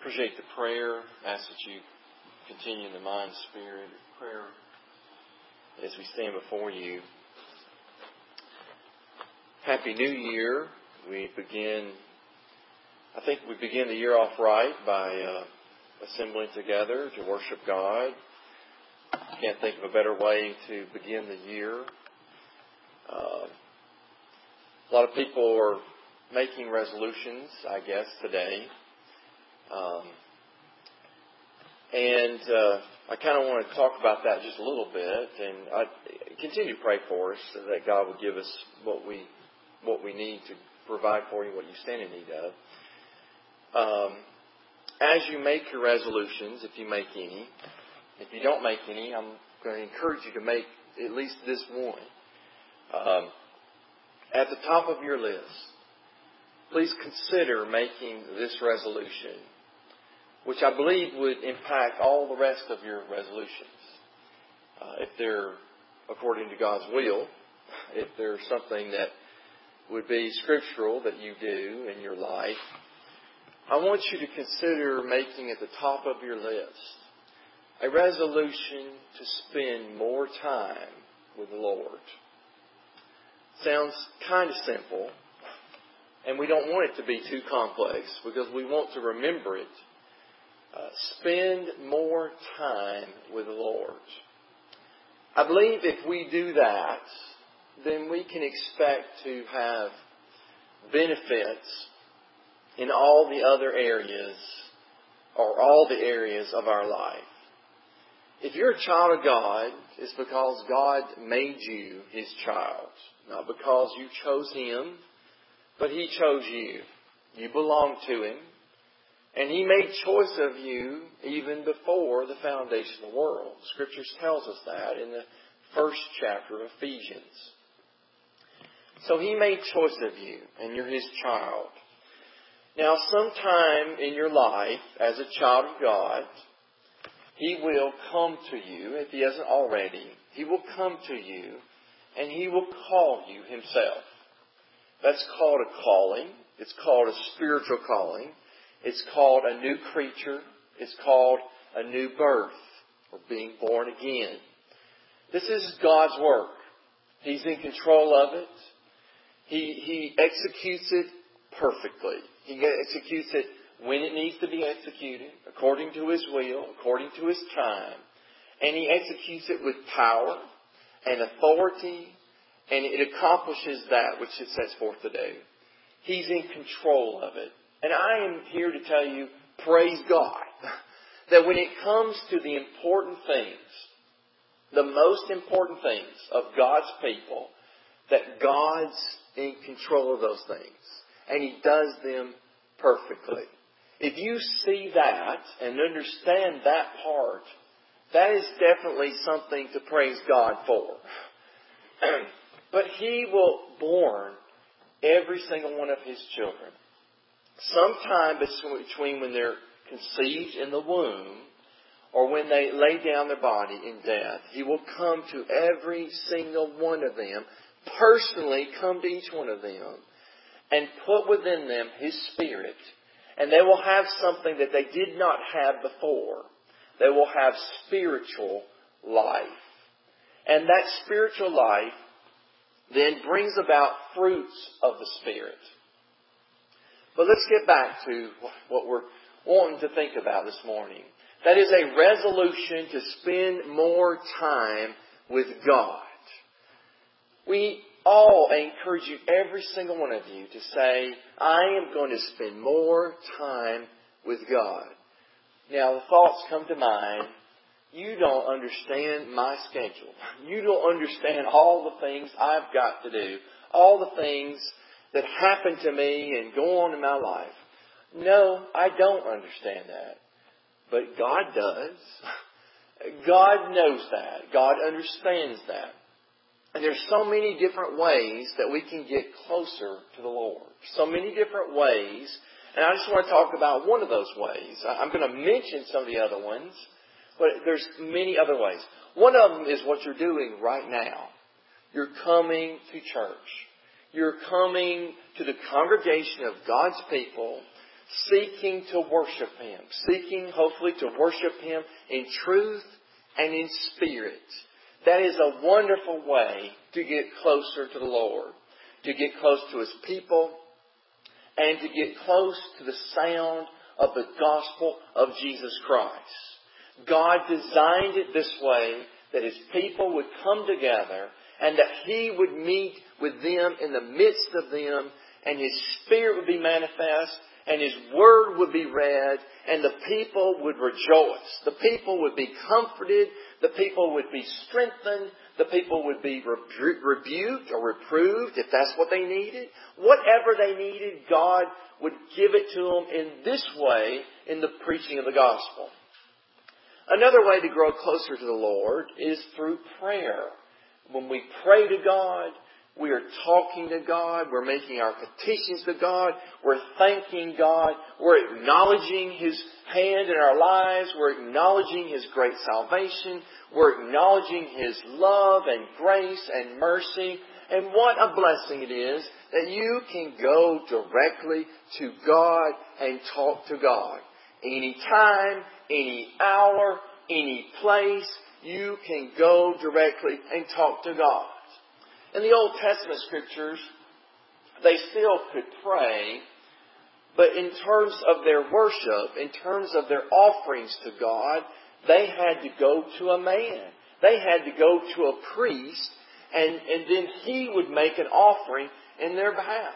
Appreciate the prayer. Ask that you continue in the mind, spirit of prayer as we stand before you. Happy New Year. I think we begin the year off right by assembling together to worship God. Can't think of a better way to begin the year. A lot of people are making resolutions, I guess, today. I kind of want to talk about that just a little bit, and I continue to pray for us so that God will give us what we need to provide for you, what you stand in need of. As you make your resolutions, if you make any, if you don't make any, I'm going to encourage you to make at least this one. At the top of your list, please consider making this resolution, which I believe would impact all the rest of your resolutions. If they're according to God's will, if there's something that would be scriptural that you do in your life, I want you to consider making at the top of your list a resolution to spend more time with the Lord. Sounds kind of simple, and we don't want it to be too complex because we want to remember it. Spend more time with the Lord. I believe if we do that, then we can expect to have benefits in all the other areas or all the areas of our life. If you're a child of God, it's because God made you His child. Not because you chose Him, but He chose you. You belong to Him. And He made choice of you even before the foundation of the world. Scriptures tells us that in the first chapter of Ephesians. So He made choice of you, and you're His child. Now, sometime in your life, as a child of God, He will come to you, if He hasn't already. He will come to you, and He will call you Himself. That's called a calling. It's called a spiritual calling. It's called a new creature. It's called a new birth, or being born again. This is God's work. He's in control of it. He executes it perfectly. He executes it when it needs to be executed, according to His will, according to His time. And He executes it with power and authority, and it accomplishes that which it sets forth to do. He's in control of it. And I am here to tell you, praise God, that when it comes to the important things, the most important things of God's people, that God's in control of those things. And He does them perfectly. If you see that and understand that part, that is definitely something to praise God for. But He will born every single one of His children. Sometime between when they're conceived in the womb or when they lay down their body in death, He will come to every single one of them, personally come to each one of them and put within them His Spirit. And they will have something that they did not have before. They will have spiritual life. And that spiritual life then brings about fruits of the Spirit. But let's get back to what we're wanting to think about this morning. That is a resolution to spend more time with God. We all, I encourage you, every single one of you, to say, I am going to spend more time with God. Now, the thoughts come to mind, you don't understand my schedule. You don't understand all the things I've got to do. All the things that happen to me and go on in my life. No, I don't understand that. But God does. God knows that. God understands that. And there's so many different ways that we can get closer to the Lord. So many different ways. And I just want to talk about one of those ways. I'm going to mention some of the other ones. But there's many other ways. One of them is what you're doing right now. You're coming to church. You're coming to the congregation of God's people seeking to worship Him. Seeking, hopefully, to worship Him in truth and in spirit. That is a wonderful way to get closer to the Lord. To get close to His people. And to get close to the sound of the gospel of Jesus Christ. God designed it this way, that His people would come together and that He would meet with them in the midst of them, and His Spirit would be manifest, and His Word would be read, and the people would rejoice. The people would be comforted. The people would be strengthened. The people would be rebuked or reproved if that's what they needed. Whatever they needed, God would give it to them in this way, in the preaching of the gospel. Another way to grow closer to the Lord is through prayer. When we pray to God, we are talking to God. We're making our petitions to God. We're thanking God. We're acknowledging His hand in our lives. We're acknowledging His great salvation. We're acknowledging His love and grace and mercy. And what a blessing it is that you can go directly to God and talk to God. Any time, any hour, any place, you can go directly and talk to God. In the Old Testament Scriptures, they still could pray, but in terms of their worship, in terms of their offerings to God, they had to go to a man. They had to go to a priest, and then he would make an offering in their behalf.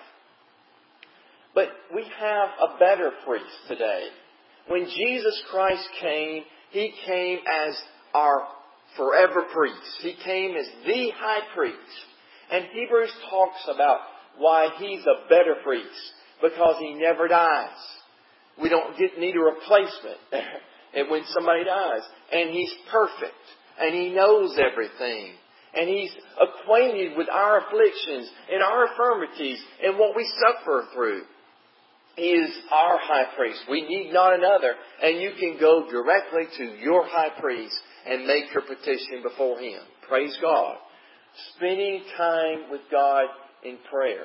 But we have a better priest today. When Jesus Christ came, He came as our forever priest. He came as the high priest. And Hebrews talks about why He's a better priest. Because He never dies. We don't need a replacement when somebody dies. And He's perfect. And He knows everything. And He's acquainted with our afflictions and our infirmities and what we suffer through. He is our high priest. We need not another. And you can go directly to your high priest and make your petition before Him. Praise God. Spending time with God in prayer.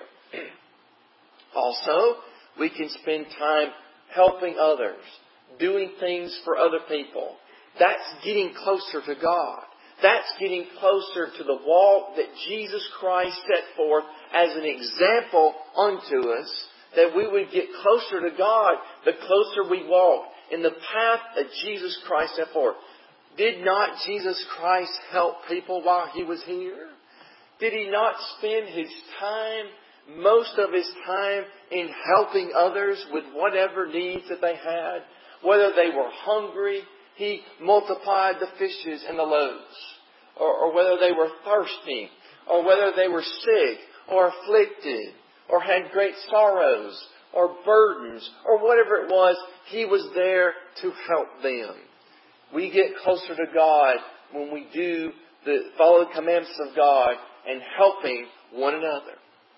Also, we can spend time helping others, doing things for other people. That's getting closer to God. That's getting closer to the walk that Jesus Christ set forth as an example unto us, that we would get closer to God the closer we walk in the path that Jesus Christ set forth. Did not Jesus Christ help people while He was here? Did He not spend His time, most of His time, in helping others with whatever needs that they had? Whether they were hungry, He multiplied the fishes and the loaves. Or whether they were thirsty, or whether they were sick, or afflicted, or had great sorrows, or burdens, or whatever it was, He was there to help them. We get closer to God when we do follow the commandments of God and helping one another.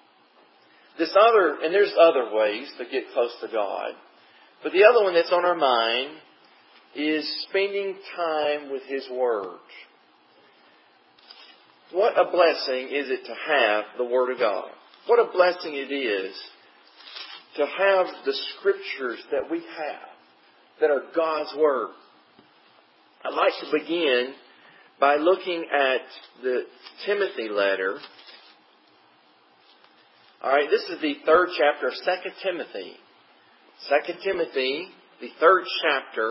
And there's other ways to get close to God. But the other one that's on our mind is spending time with His Word. What a blessing is it to have the Word of God. What a blessing it is to have the Scriptures that we have, that are God's Word. I'd like to begin by looking at the Timothy letter. Alright, this is the 3rd chapter of 2 Timothy. 2 Timothy, the 3rd chapter.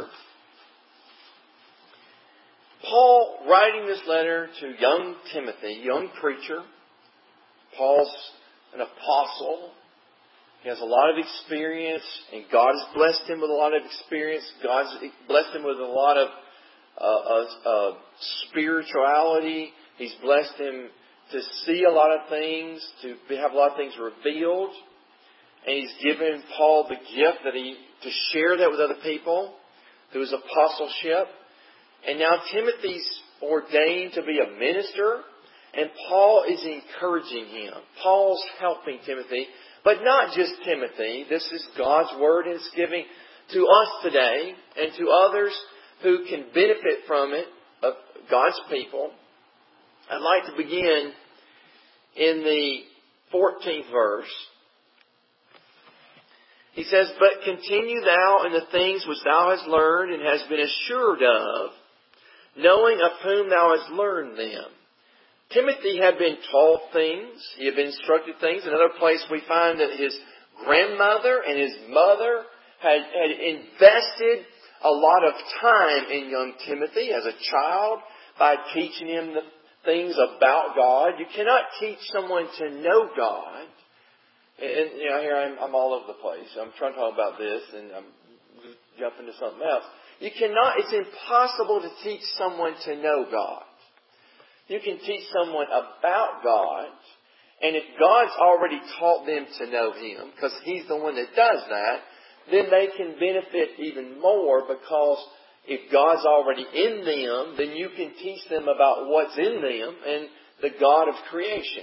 Paul writing this letter to young Timothy, young preacher. Paul's an apostle. He has a lot of experience, and God has blessed him with a lot of experience. God's blessed him with a lot of spirituality. He's blessed him to see a lot of things, to have a lot of things revealed. And He's given Paul the gift to share that with other people through his apostleship. And now Timothy's ordained to be a minister, and Paul is encouraging him. Paul's helping Timothy, but not just Timothy. This is God's Word, and it's giving to us today and to others who can benefit from it, of God's people. I'd like to begin in the 14th verse. He says, but continue thou in the things which thou hast learned and hast been assured of, knowing of whom thou hast learned them. Timothy had been taught things. He had been instructed things. Another place we find that his grandmother and his mother had invested a lot of time in young Timothy as a child by teaching him the things about God. You cannot teach someone to know God. And here I'm all over the place. I'm trying to talk about this and I'm jumping to something else. You cannot, it's impossible to teach someone to know God. You can teach someone about God, and if God's already taught them to know Him, because He's the one that does that, then they can benefit even more, because if God's already in them, then you can teach them about what's in them and the God of creation.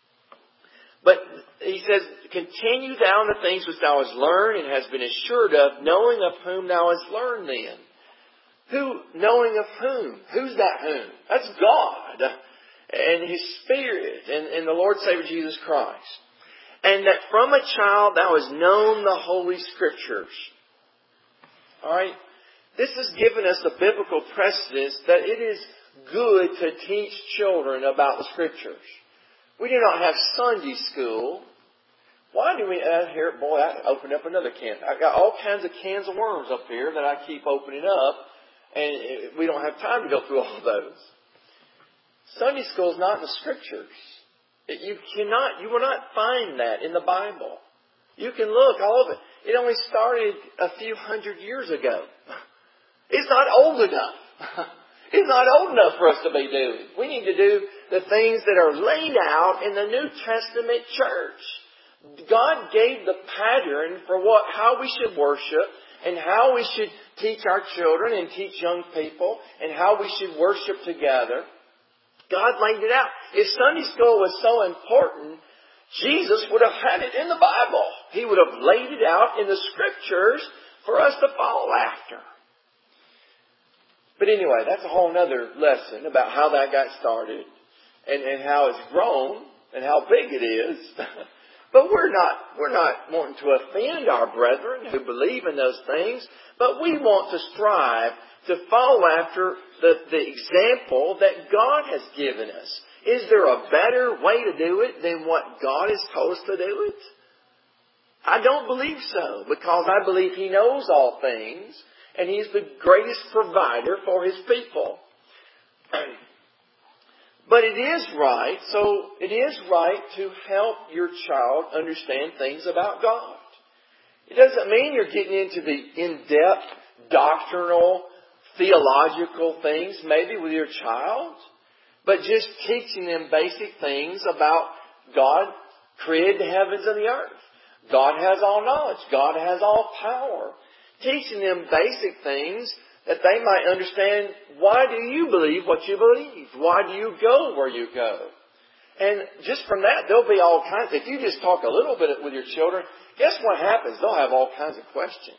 But he says, continue thou in the things which thou hast learned and hast been assured of, knowing of whom thou hast learned them. Who, knowing of whom? Who's that whom? That's God and His Spirit and the Lord Savior Jesus Christ. And that from a child thou hast known the Holy Scriptures. Alright? This has given us the biblical precedence that it is good to teach children about the Scriptures. We do not have Sunday school. Why do we here? Boy, I opened up another can. I got all kinds of cans of worms up here that I keep opening up, and we don't have time to go through all of those. Sunday school is not in the Scriptures. You will not find that in the Bible. You can look, all of it. It only started a few hundred years ago. It's not old enough. It's not old enough for us to be doing. We need to do the things that are laid out in the New Testament church. God gave the pattern for how we should worship and how we should teach our children and teach young people and how we should worship together. God laid it out. If Sunday school was so important, Jesus would have had it in the Bible. He would have laid it out in the Scriptures for us to follow after. But anyway, that's a whole other lesson about how that got started and how it's grown and how big it is. But we're not wanting to offend our brethren who believe in those things, but we want to strive to follow after the example that God has given us. Is there a better way to do it than what God has told us to do it? I don't believe so, because I believe He knows all things, and He's the greatest provider for His people. But it is right to help your child understand things about God. It doesn't mean you're getting into the in-depth doctrinal, theological things maybe with your child, but just teaching them basic things about God created the heavens and the earth. God has all knowledge. God has all power. Teaching them basic things that they might understand, why do you believe what you believe? Why do you go where you go? And just from that, there'll be all kinds. If you just talk a little bit with your children, guess what happens? They'll have all kinds of questions.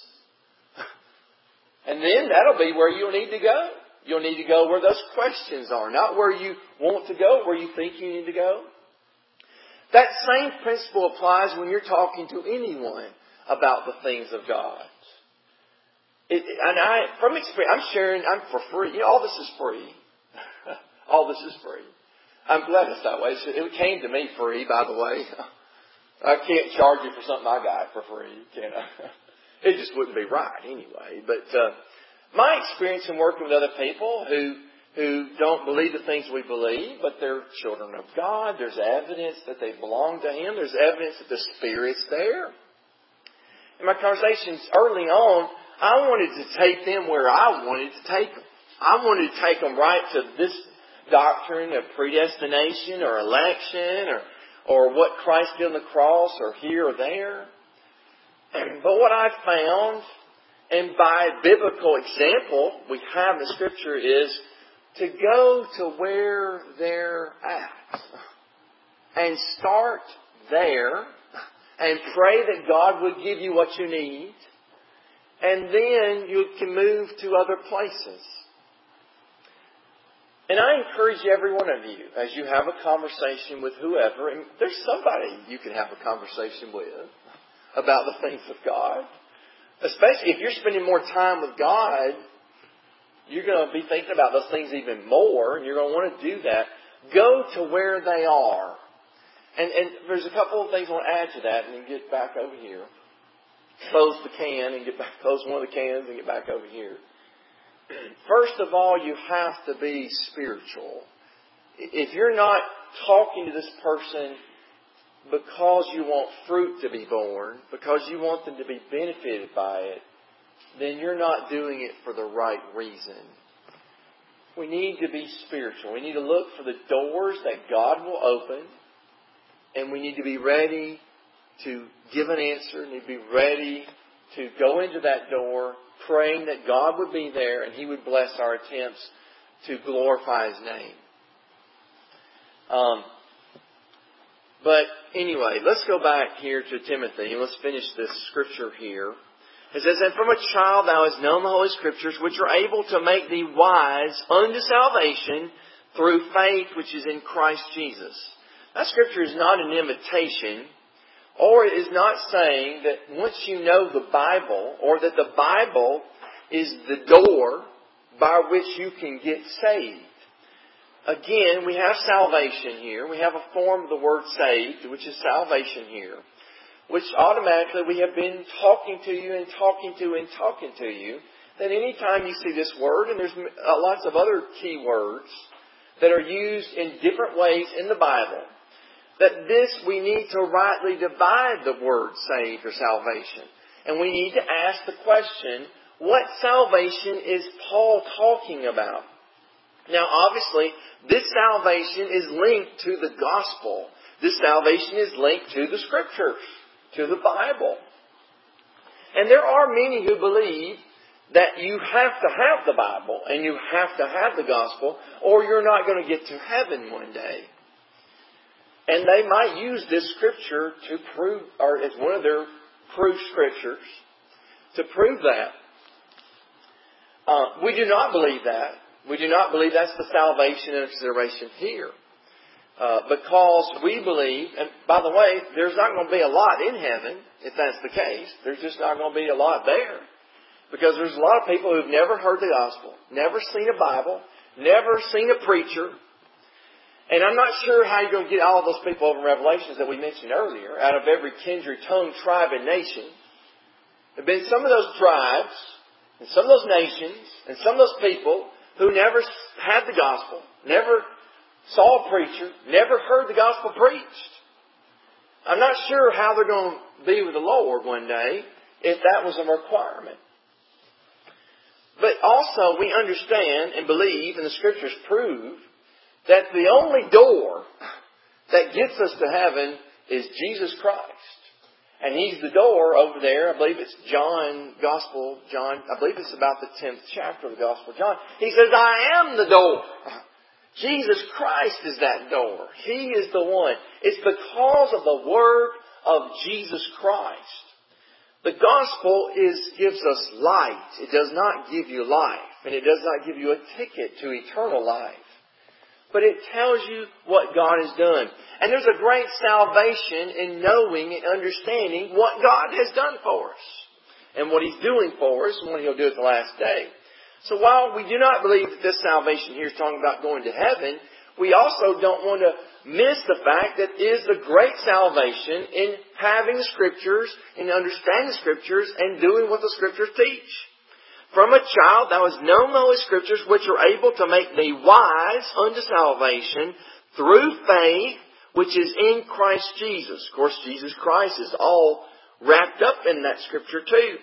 And then that'll be where you'll need to go. You'll need to go where those questions are, not where you want to go, where you think you need to go. That same principle applies when you're talking to anyone about the things of God. From experience, I'm for free. All this is free. All this is free. I'm glad it's that way. It came to me free, by the way. I can't charge you for something I got for free, can I? It just wouldn't be right anyway. But my experience in working with other people who don't believe the things we believe, but they're children of God, there's evidence that they belong to Him. There's evidence that the Spirit's there. In my conversations early on, I wanted to take them where I wanted to take them. I wanted to take them right to this doctrine of predestination or election or what Christ did on the cross or here or there. But what I found, and by biblical example we have in the Scripture, is to go to where they're at and start there and pray that God would give you what you need. And then you can move to other places. And I encourage every one of you, as you have a conversation with whoever, and there's somebody you can have a conversation with about the things of God. Especially if you're spending more time with God, you're going to be thinking about those things even more, and you're going to want to do that. Go to where they are. And there's a couple of things I want to add to that, and then get back over here. Close the can and get back. Close one of the cans and get back over here. First of all, you have to be spiritual. If you're not talking to this person because you want fruit to be born, because you want them to be benefited by it, then you're not doing it for the right reason. We need to be spiritual. We need to look for the doors that God will open, and we need to be ready to give an answer, and to be ready to go into that door, praying that God would be there and He would bless our attempts to glorify His name. But anyway, let's go back here to Timothy and let's finish this scripture here. It says, "And from a child thou hast known the Holy Scriptures, which are able to make thee wise unto salvation through faith which is in Christ Jesus." That scripture is not an imitation, or it is not saying that once you know the Bible, or that the Bible is the door by which you can get saved. Again, we have salvation here. We have a form of the word saved, which is salvation here, which automatically we have been talking to you and talking to you, that anytime you see this word, and there's lots of other key words that are used in different ways in the Bible, that this we need to rightly divide the word saved or salvation. And we need to ask the question, what salvation is Paul talking about? Now, obviously, this salvation is linked to the gospel. This salvation is linked to the Scriptures, to the Bible. And there are many who believe that you have to have the Bible and you have to have the gospel, or you're not going to get to heaven one day. And they might use this scripture to prove, or as one of their proof scriptures, to prove that. We do not believe that. We do not believe that's the salvation and consideration here. Because we believe, and by the way, there's not going to be a lot in heaven, if that's the case. There's just not going to be a lot there. Because there's a lot of people who've never heard the gospel, never seen a Bible, never seen a preacher. And I'm not sure how you're going to get all of those people over in Revelations that we mentioned earlier, out of every kindred, tongue, tribe, and nation. There have been some of those tribes, and some of those nations, and some of those people who never had the gospel, never saw a preacher, never heard the gospel preached. I'm not sure how they're going to be with the Lord one day if that was a requirement. But also we understand and believe, and the Scriptures prove, that the only door that gets us to heaven is Jesus Christ. And He's the door over there. I believe it's John, I believe it's about the 10th chapter of the Gospel of John. He says, I am the door. Jesus Christ is that door. He is the one. It's because of the Word of Jesus Christ. The gospel gives us light. It does not give you life. And it does not give you a ticket to eternal life. But it tells you what God has done. And there's a great salvation in knowing and understanding what God has done for us. And what He's doing for us and what He'll do at the last day. So while we do not believe that this salvation here is talking about going to heaven, we also don't want to miss the fact that it is a great salvation in having the Scriptures, in understanding the Scriptures, and doing what the Scriptures teach. From a child thou hast known the Holy Scriptures, which are able to make thee wise unto salvation through faith, which is in Christ Jesus. Of course, Jesus Christ is all wrapped up in that Scripture too.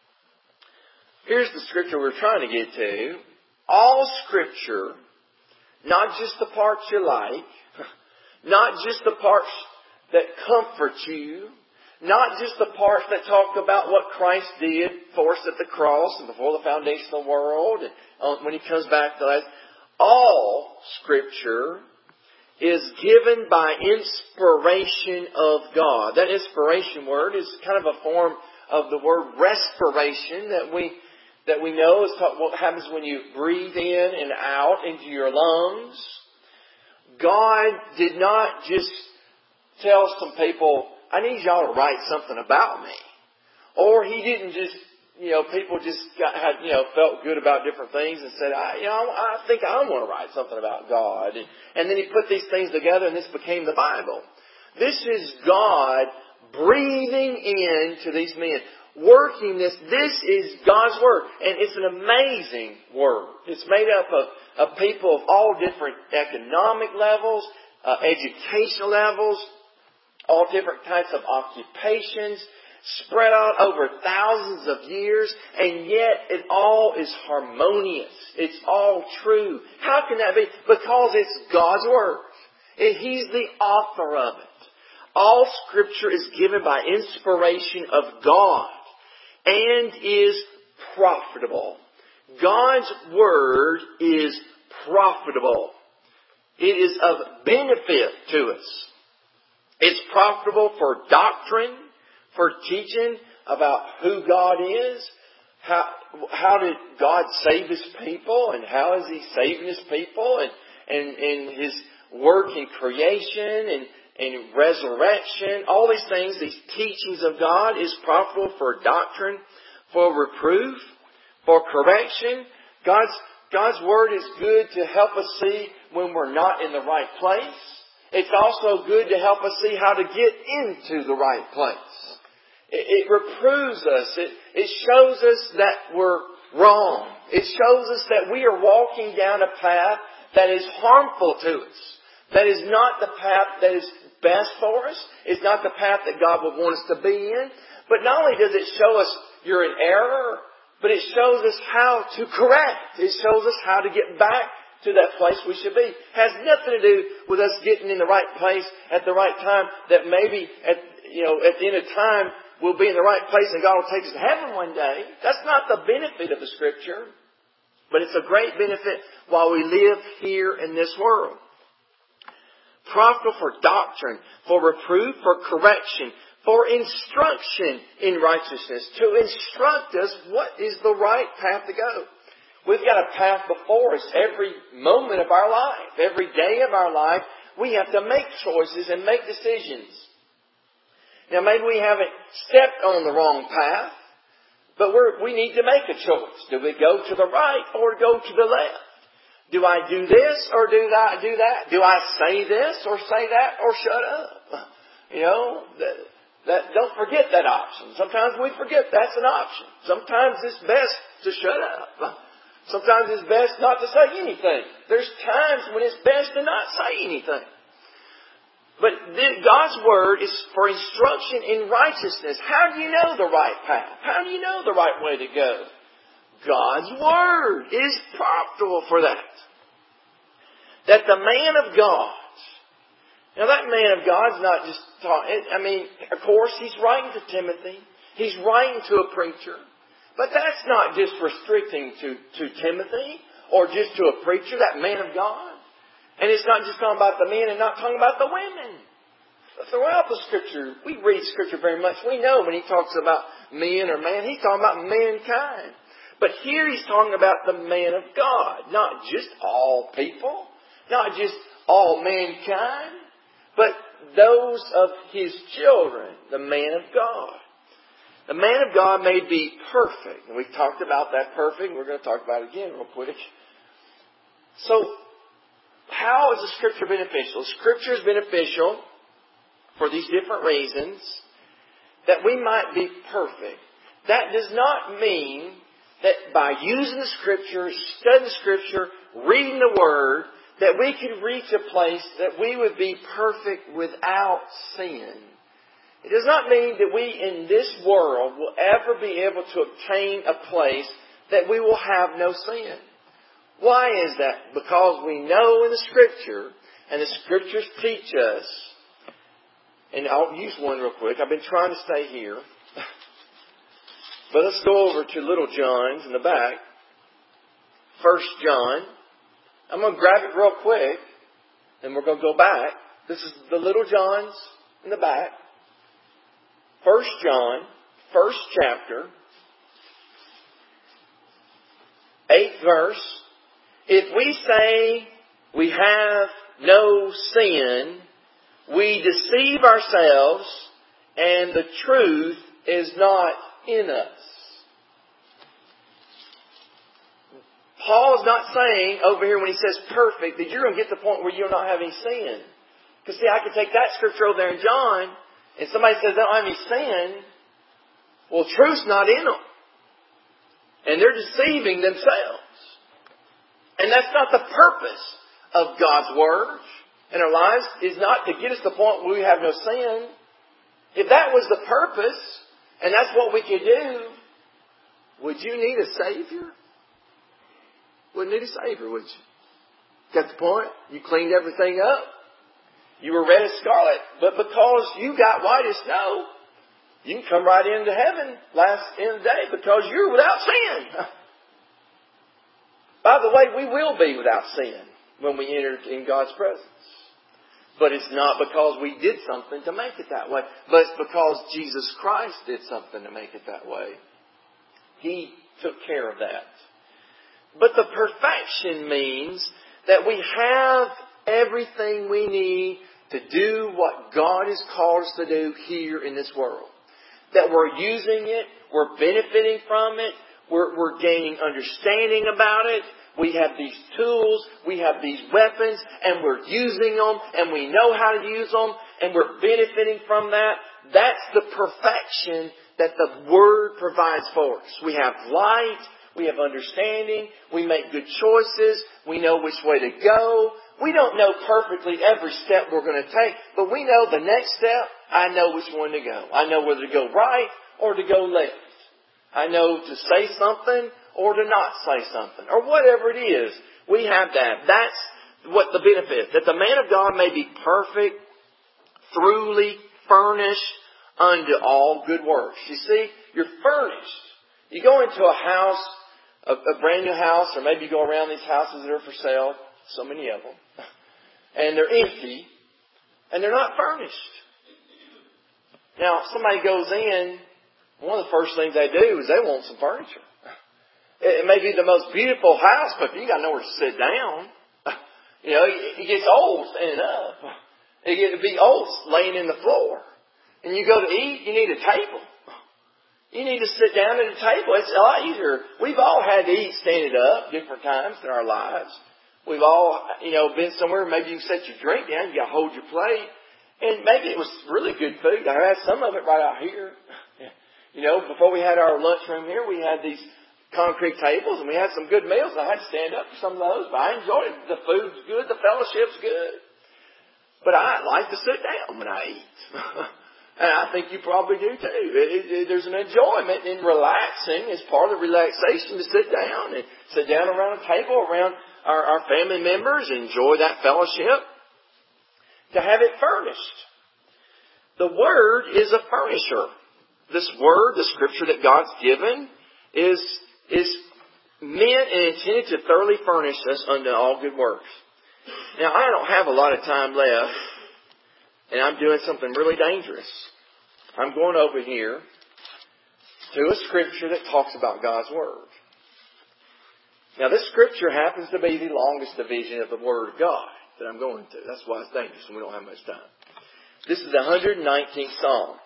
Here's the Scripture we're trying to get to. All Scripture, not just the parts you like, not just the parts that comfort you, not just the parts that talk about what Christ did for us at the cross and before the foundation of the world and when He comes back to life. All Scripture is given by inspiration of God. That inspiration word is kind of a form of the word respiration that we know is what happens when you breathe in and out into your lungs. God did not just tell some people, I need y'all to write something about me. Or he didn't just, people just felt good about different things and said, I think I want to write something about God. And then he put these things together and this became the Bible. This is God breathing into these men, working this. This is God's Word. And it's an amazing Word. It's made up of people of all different economic levels, educational levels, all different types of occupations, spread out over thousands of years, and yet it all is harmonious. It's all true. How can that be? Because it's God's Word. He's the author of it. All Scripture is given by inspiration of God and is profitable. God's Word is profitable. It is of benefit to us. It's profitable for doctrine, for teaching about who God is. How did God save His people, and how is He saving His people, and His work in creation and resurrection. All these things, these teachings of God, is profitable for doctrine, for reproof, for correction. God's Word is good to help us see when we're not in the right place. It's also good to help us see how to get into the right place. It reproves us. It shows us that we're wrong. It shows us that we are walking down a path that is harmful to us. That is not the path that is best for us. It's not the path that God would want us to be in. But not only does it show us you're in error, but it shows us how to correct. It shows us how to get back to that place we should be. It has nothing to do with us getting in the right place at the right time, that maybe at the end of time we'll be in the right place and God will take us to heaven one day. That's not the benefit of the Scripture. But it's a great benefit while we live here in this world. Profitable for doctrine, for reproof, for correction, for instruction in righteousness. To instruct us what is the right path to go. We've got a path before us every moment of our life. Every day of our life, we have to make choices and make decisions. Now, maybe we haven't stepped on the wrong path, but we need to make a choice. Do we go to the right or go to the left? Do I do this or do I do that? Do I say this or say that or shut up? Don't forget that option. Sometimes we forget that's an option. Sometimes it's best to shut up. Sometimes it's best not to say anything. There's times when it's best to not say anything. But God's Word is for instruction in righteousness. How do you know the right path? How do you know the right way to go? God's Word is profitable for that. That the man of God, now that man of God's not just talking, of course he's writing to Timothy. He's writing to a preacher. But that's not just restricting to Timothy or just to a preacher, that man of God. And it's not just talking about the men and not talking about the women. But throughout the Scripture, we read Scripture very much. We know when he talks about men or man, he's talking about mankind. But here he's talking about the man of God. Not just all people. Not just all mankind. But those of his children. The man of God. The man of God may be perfect. And we've talked about that perfect. We're going to talk about it again real quick. So, how is the Scripture beneficial? Scripture is beneficial for these different reasons. That we might be perfect. That does not mean that by using the Scripture, studying the Scripture, reading the Word, that we can reach a place that we would be perfect without sin. It does not mean that we in this world will ever be able to obtain a place that we will have no sin. Why is that? Because we know in the Scripture, and the Scriptures teach us, and I'll use one real quick. I've been trying to stay here. But let's go over to Little John's in the back. 1 John. I'm going to grab it real quick, and we're going to go back. This is the Little John's in the back. 1 John, first chapter, 8th verse. If we say we have no sin, we deceive ourselves, and the truth is not in us. Paul is not saying over here when he says perfect that you're going to get to the point where you'll not have any sin. Because see, I can take that scripture over there in John, and somebody says they don't have any sin. Well, truth's not in them. And they're deceiving themselves. And that's not the purpose of God's Word in our lives, is not to get us to the point where we have no sin. If that was the purpose, and that's what we could do, would you need a Savior? Wouldn't need a Savior, would you? Got the point? You cleaned everything up. You were red as scarlet. But because you got white as snow, you can come right into heaven last end of the day because you're without sin. By the way, we will be without sin when we enter in God's presence. But it's not because we did something to make it that way. But it's because Jesus Christ did something to make it that way. He took care of that. But the perfection means that we have everything we need to do what God has called us to do here in this world. That we're using it, we're benefiting from it, we're gaining understanding about it. We have these tools, we have these weapons, and we're using them, and we know how to use them, and we're benefiting from that. That's the perfection that the Word provides for us. We have light, we have understanding, we make good choices, we know which way to go. We don't know perfectly every step we're going to take, but we know the next step, I know which one to go. I know whether to go right or to go left. I know to say something or to not say something, or whatever it is. We have that. That's what the benefit, that the man of God may be perfect, thoroughly furnished unto all good works. You see, you're furnished. You go into a house, a brand new house, or maybe you go around these houses that are for sale, so many of them, and they're empty, and they're not furnished. Now, if somebody goes in, one of the first things they do is they want some furniture. It may be the most beautiful house, but if you got nowhere to sit down, it gets old standing up. It gets to be old laying in the floor. And you go to eat, you need a table. You need to sit down at a table. It's a lot easier. We've all had to eat standing up different times in our lives. We've all, been somewhere. Maybe you set your drink down. You got to hold your plate. And maybe it was really good food. I had some of it right out here. Before we had our lunchroom here, we had these concrete tables and we had some good meals. I had to stand up for some of those, but I enjoyed it. The food's good. The fellowship's good. But I like to sit down when I eat. And I think you probably do too. There's an enjoyment in relaxing. It's part of the relaxation to sit down around a table around our family members and enjoy that fellowship. To have it furnished. The Word is a furnisher. This Word, the Scripture that God's given, is meant and intended to thoroughly furnish us unto all good works. Now, I don't have a lot of time left. And I'm doing something really dangerous. I'm going over here to a scripture that talks about God's Word. Now, this scripture happens to be the longest division of the Word of God that I'm going to. That's why it's dangerous and we don't have much time. This is the 119th Psalm.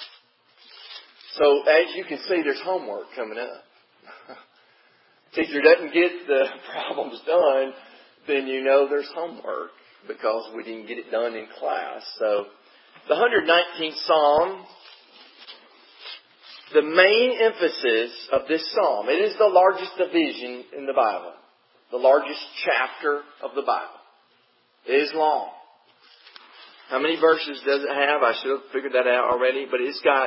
So, as you can see, there's homework coming up. Teacher doesn't get the problems done, then you know there's homework, because we didn't get it done in class. So, the 119th Psalm, the main emphasis of this Psalm, it is the largest division in the Bible. The largest chapter of the Bible. It is long. How many verses does it have? I should have figured that out already. But it's got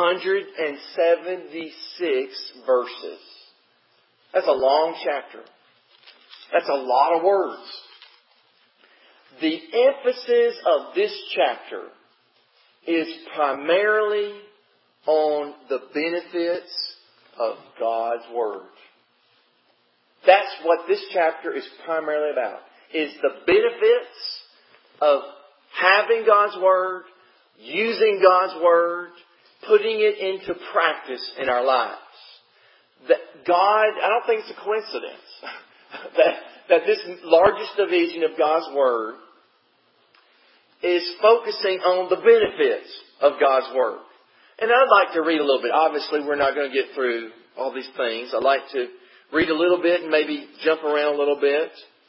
176 verses. That's a long chapter. That's a lot of words. The emphasis of this chapter is primarily on the benefits of God's Word. That's what this chapter is primarily about. Is the benefits of having God's Word, using God's Word, putting it into practice in our lives. That God, I don't think it's a coincidence that this largest division of God's Word is focusing on the benefits of God's Word. And I'd like to read a little bit. Obviously, we're not going to get through all these things. I'd like to read a little bit and maybe jump around a little bit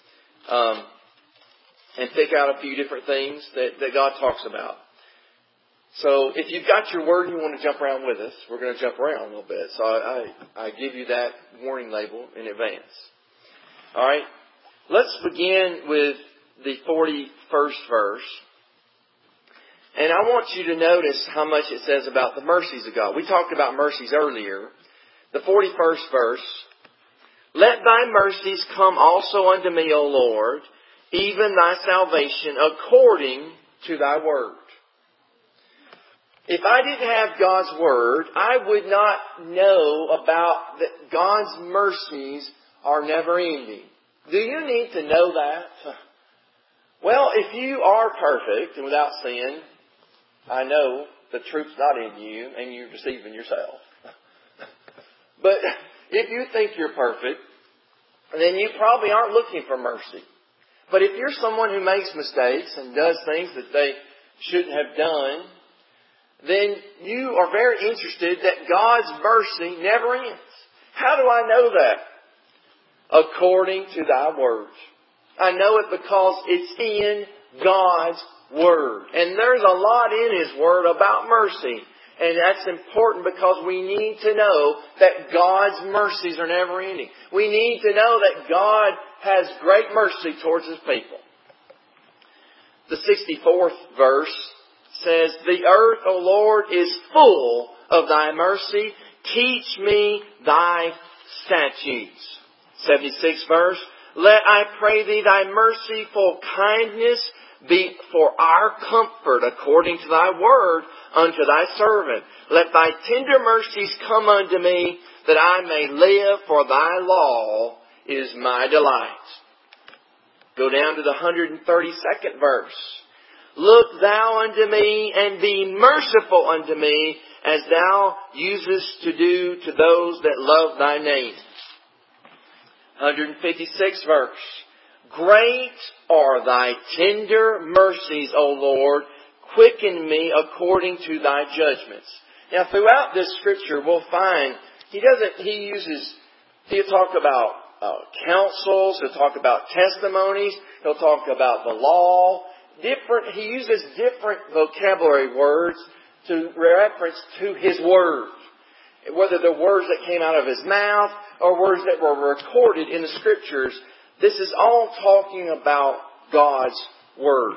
and pick out a few different things that God talks about. So if you've got your word and you want to jump around with us, we're going to jump around a little bit. So I give you that warning label in advance. All right. Let's begin with the 41st verse. And I want you to notice how much it says about the mercies of God. We talked about mercies earlier. The 41st verse. Let thy mercies come also unto me, O Lord, even thy salvation according to thy word. If I didn't have God's word, I would not know about that God's mercies are never ending. Do you need to know that? Well, if you are perfect and without sin, I know the truth's not in you and you're deceiving yourself. But if you think you're perfect, then you probably aren't looking for mercy. But if you're someone who makes mistakes and does things that they shouldn't have done, then you are very interested that God's mercy never ends. How do I know that? According to thy word. I know it because it's in God's word. And there's a lot in His word about mercy. And that's important because we need to know that God's mercies are never ending. We need to know that God has great mercy towards His people. The 64th verse says, The earth, O Lord, is full of thy mercy. Teach me thy statutes. 76th verse. Let, I pray thee, thy merciful kindness be for our comfort according to thy word unto thy servant. Let thy tender mercies come unto me, that I may live, for thy law is my delight. Go down to the 132nd verse. Look thou unto me, and be merciful unto me, as thou usest to do to those that love thy name. 156th verse. Great are thy tender mercies, O Lord. Quicken me according to thy judgments. Now, throughout this scripture, we'll find he'll talk about counsels, he'll talk about testimonies, he'll talk about the law. He uses different vocabulary words to reference to His word. Whether the words that came out of His mouth or words that were recorded in the scriptures, this is all talking about God's word.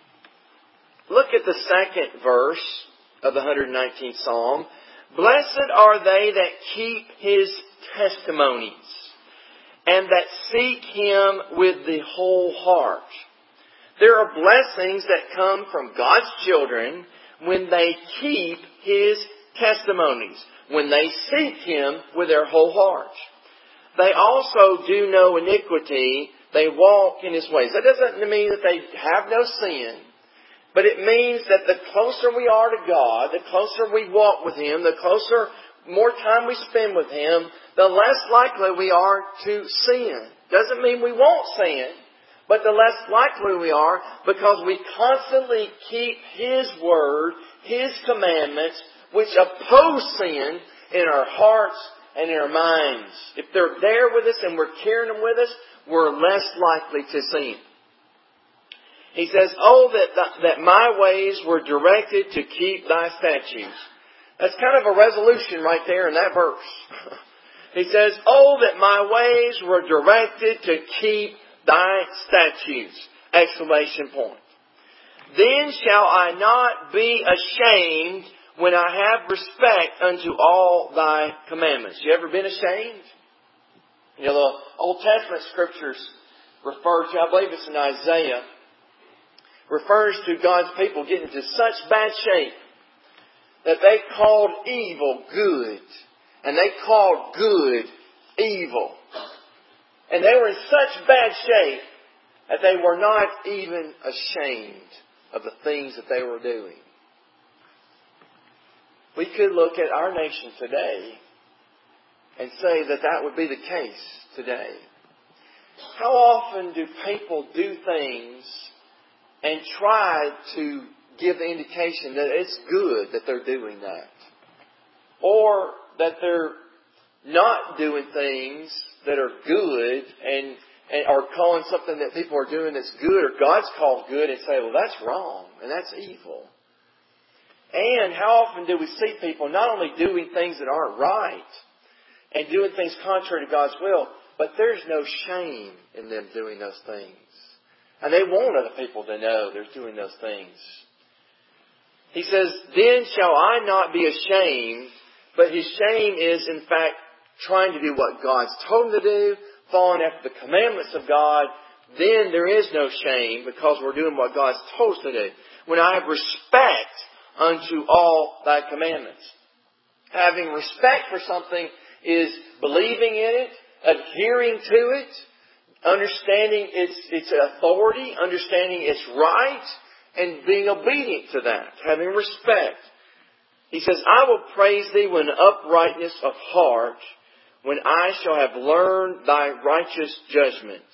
Look at the second verse of the 119th Psalm. Blessed are they that keep His testimonies and that seek Him with the whole heart. There are blessings that come from God's children when they keep His testimonies, when they seek Him with their whole heart. They also do no iniquity. They walk in His ways. That doesn't mean that they have no sin, but it means that the closer we are to God, the closer we walk with Him, more time we spend with Him, the less likely we are to sin. Doesn't mean we won't sin, but the less likely we are because we constantly keep His word, His commandments, which oppose sin in our hearts and in our minds. If they're there with us and we're carrying them with us, we're less likely to sin. He says, Oh, that my ways were directed to keep thy statutes. That's kind of a resolution right there in that verse. He says, Oh, that my ways were directed to keep thy statutes! Exclamation point. Then shall I not be ashamed when I have respect unto all thy commandments. You ever been ashamed? You know, the Old Testament scriptures refer to, I believe it's in Isaiah, refers to God's people getting into such bad shape that they called evil good. And they called good evil. And they were in such bad shape that they were not even ashamed of the things that they were doing. We could look at our nation today and say that that would be the case today. How often do people do things and try to give the indication that it's good that they're doing that? or that they're not doing things that are good and are calling something that people are doing that's good or God's called good and say, well, that's wrong and that's evil. And how often do we see people not only doing things that aren't right and doing things contrary to God's will, but there's no shame in them doing those things. And they want other people to know they're doing those things. He says, then shall I not be ashamed, but his shame is in fact trying to do what God's told him to do, following after the commandments of God. Then there is no shame because we're doing what God's told us to do. When I have respect unto all thy commandments. Having respect for something is believing in it, adhering to it, understanding its authority, understanding its right, and being obedient to that. Having respect. He says, I will praise thee with uprightness of heart, when I shall have learned thy righteous judgments.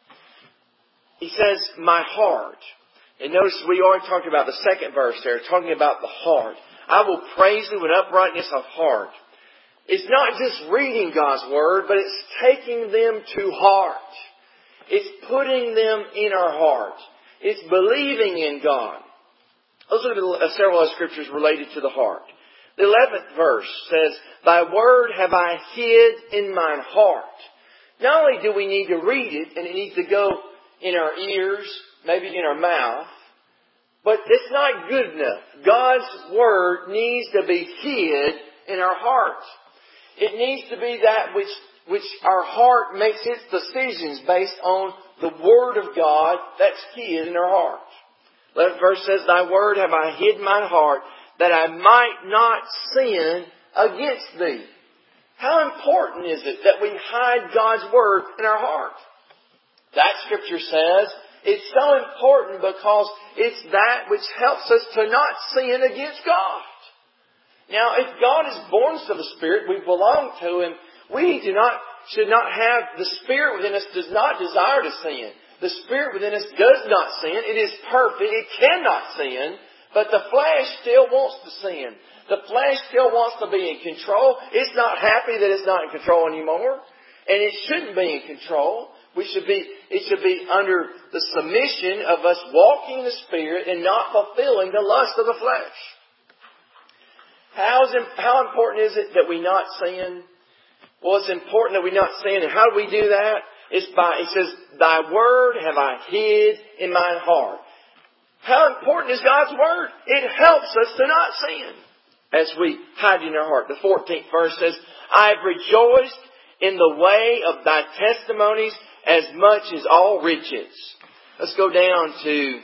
He says, my heart. And notice we already talked about the second verse there, talking about the heart. I will praise thee with uprightness of heart. It's not just reading God's Word, but it's taking them to heart. It's putting them in our heart. It's believing in God. Let's look at several other scriptures related to the heart. The 11th verse says, thy word have I hid in mine heart. Not only do we need to read it, and it needs to go in our ears, maybe in our mouth, but it's not good enough. God's Word needs to be hid in our heart. It needs to be that which our heart makes its decisions based on the Word of God that's hid in our heart. 11th verse says, thy word have I hid in mine heart, that I might not sin against thee. How important is it that we hide God's Word in our heart? That scripture says it's so important because it's that which helps us to not sin against God. Now, if God is born of the Spirit, we belong to Him, we should not have, the Spirit within us does not desire to sin. The Spirit within us does not sin. It is perfect. It cannot sin. But the flesh still wants to sin. The flesh still wants to be in control. It's not happy that it's not in control anymore. And it shouldn't be in control. It should be under the submission of us walking in the Spirit and not fulfilling the lust of the flesh. How important is it that we not sin? Well, it's important that we not sin. And how do we do that? It says, thy word have I hid in mine heart. How important is God's Word? It helps us to not sin as we hide in our heart. The 14th verse says, I have rejoiced in the way of thy testimonies as much as all riches. Let's go down to,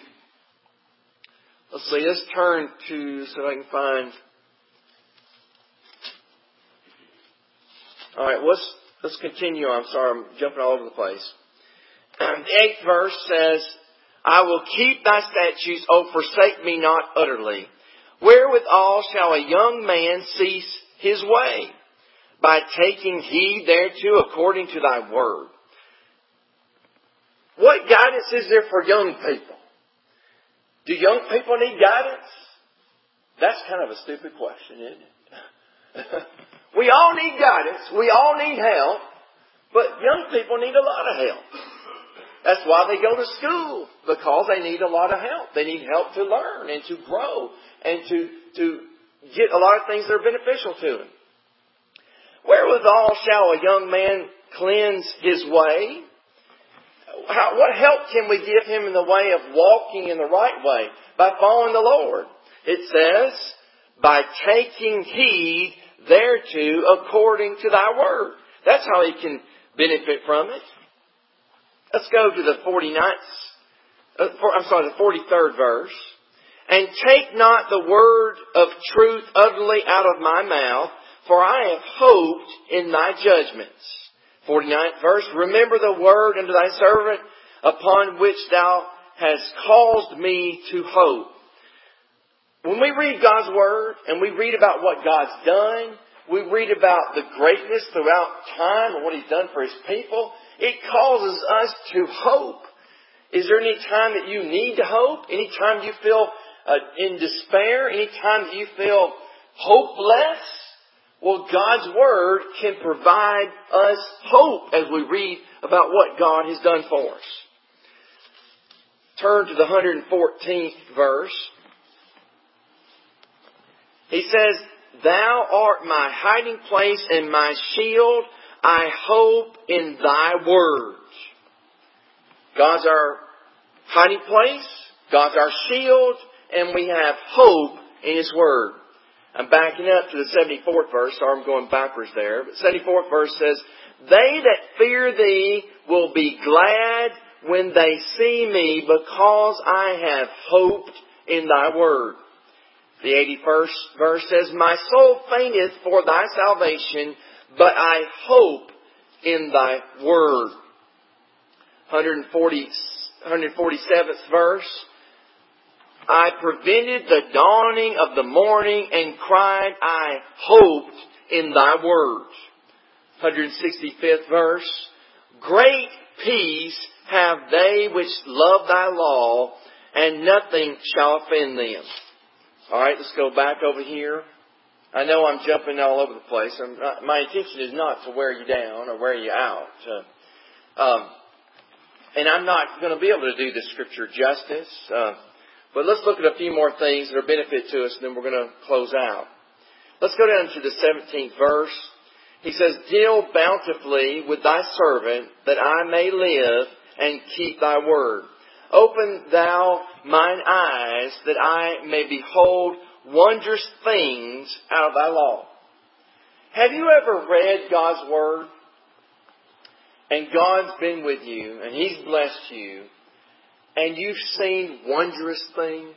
let's turn to, so I can find. Alright, let's continue. I'm sorry, I'm jumping all over the place. The 8th verse says, I will keep thy statutes, O forsake me not utterly. Wherewithal shall a young man cease his way? By taking heed thereto according to thy word. What guidance is there for young people? Do young people need guidance? That's kind of a stupid question, isn't it? We all need guidance. We all need help. But young people need a lot of help. That's why they go to school, because they need a lot of help. They need help to learn and to grow and to get a lot of things that are beneficial to them. Wherewithal shall a young man cleanse his way? What help can we give him in the way of walking in the right way? By following the Lord. It says, by taking heed thereto according to thy word. That's how he can benefit from it. Let's go to the 43rd verse. And take not the word of truth utterly out of my mouth, for I have hoped in thy judgments. 49th verse. Remember the word unto thy servant, upon which thou hast caused me to hope. When we read God's Word and we read about what God's done, we read about the greatness throughout time and what He's done for His people, it causes us to hope. Is there any time that you need to hope? Any time you feel in despair? Any time that you feel hopeless? Well, God's Word can provide us hope as we read about what God has done for us. Turn to the 114th verse. He says, Thou art my hiding place and my shield. I hope in Thy words. God's our hiding place. God's our shield. And we have hope in His Word. I'm backing up to the 74th verse. Sorry, I'm going backwards there. But 74th verse says, They that fear Thee will be glad when they see me, because I have hoped in Thy Word. The 81st verse says, My soul fainteth for Thy salvation, but I hope in Thy Word. 147th verse, I prevented the dawning of the morning and cried, I hoped in Thy words. 165th verse, Great peace have they which love Thy law, and nothing shall offend them. Alright, let's go back over here. I know I'm jumping all over the place. My intention is not to wear you down or wear you out. And I'm not going to be able to do this scripture justice. But let's look at a few more things that are benefit to us, and then we're going to close out. Let's go down to the 17th verse. He says, Deal bountifully with Thy servant, that I may live and keep Thy word. Open Thou mine eyes, that I may behold wondrous things out of Thy law. Have you ever read God's Word? And God's been with you, and He's blessed you, and you've seen wondrous things?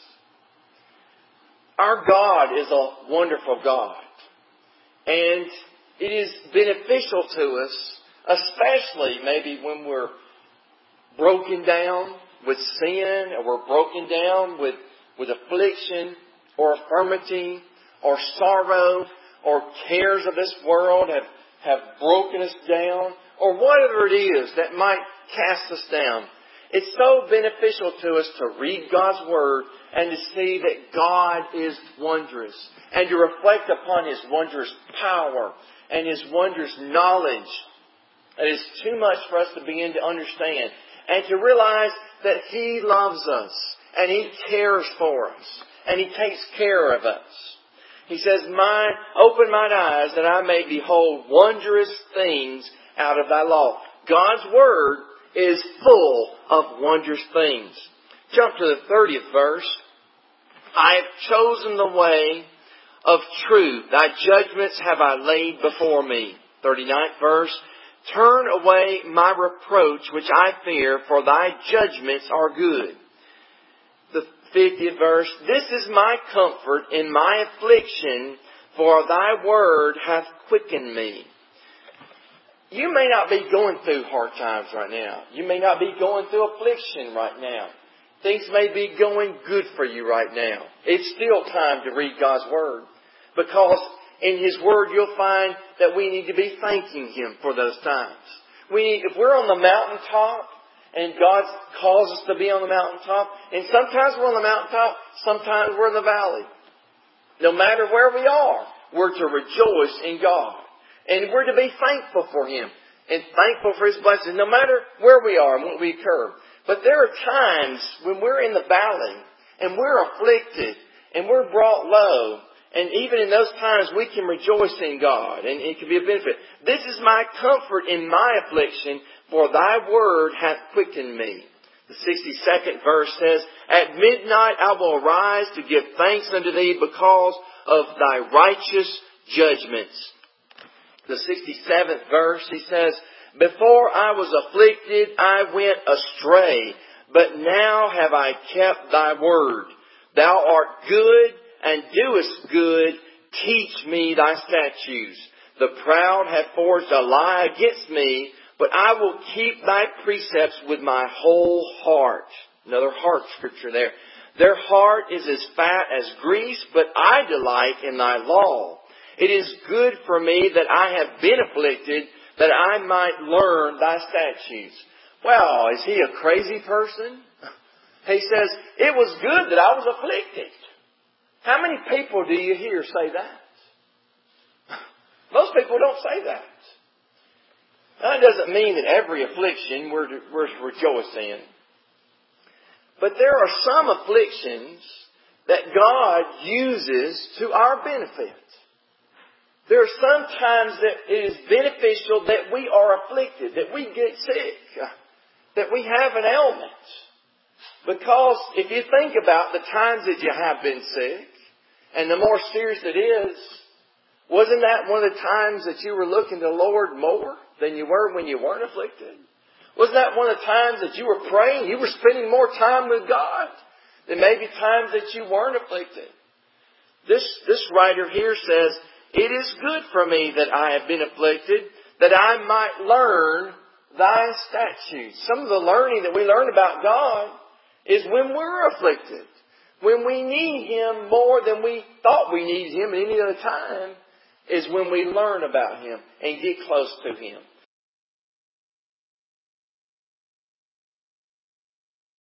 Our God is a wonderful God. And it is beneficial to us, especially maybe when we're broken down with sin, or we're broken down with affliction, or infirmity, or sorrow, or cares of this world have broken us down, or whatever it is that might cast us down. It's so beneficial to us to read God's Word and to see that God is wondrous, and to reflect upon His wondrous power and His wondrous knowledge. It is too much for us to begin to understand, and to realize that He loves us, and He cares for us, and He takes care of us. He says, Open mine eyes, that I may behold wondrous things out of Thy law. God's Word is full of wondrous things. Jump to the 30th verse. I have chosen the way of truth. Thy judgments have I laid before me. 39th verse. Turn away my reproach which I fear, for Thy judgments are good. The 50th verse. This is my comfort in my affliction, for Thy word hath quickened me. You may not be going through hard times right now. You may not be going through affliction right now. Things may be going good for you right now. It's still time to read God's Word, because in His Word you'll find that we need to be thanking Him for those times. If we're on the mountaintop and God calls us to be on the mountaintop, and sometimes we're on the mountaintop, sometimes we're in the valley. No matter where we are, we're to rejoice in God. And we're to be thankful for Him and thankful for His blessings, no matter where we are and what we occur. But there are times when we're in the valley and we're afflicted and we're brought low. And even in those times we can rejoice in God, and it can be a benefit. This is my comfort in my affliction, for Thy word hath quickened me. The 62nd verse says, At midnight I will arise to give thanks unto Thee, because of Thy righteous judgments. The 67th verse, he says, Before I was afflicted, I went astray, but now have I kept Thy word. Thou art good, and doest good. Teach me Thy statutes. The proud have forged a lie against me, but I will keep Thy precepts with my whole heart. Another heart scripture there. Their heart is as fat as grease, but I delight in Thy law. It is good for me that I have been afflicted, that I might learn Thy statutes. Well, is he a crazy person? He says, it was good that I was afflicted. How many people do you hear say that? Most people don't say that. Now, it doesn't mean that every affliction we're to rejoice in. But there are some afflictions that God uses to our benefit. There are some times that it is beneficial that we are afflicted, that we get sick, that we have an ailment. Because if you think about the times that you have been sick, and the more serious it is, wasn't that one of the times that you were looking to the Lord more than you were when you weren't afflicted? Wasn't that one of the times that you were praying? You were spending more time with God than maybe times that you weren't afflicted. This writer here says, "It is good for me that I have been afflicted, that I might learn thy statutes." Some of the learning that we learn about God is when we're afflicted. When we need Him more than we thought we needed Him at any other time, is when we learn about Him and get close to Him.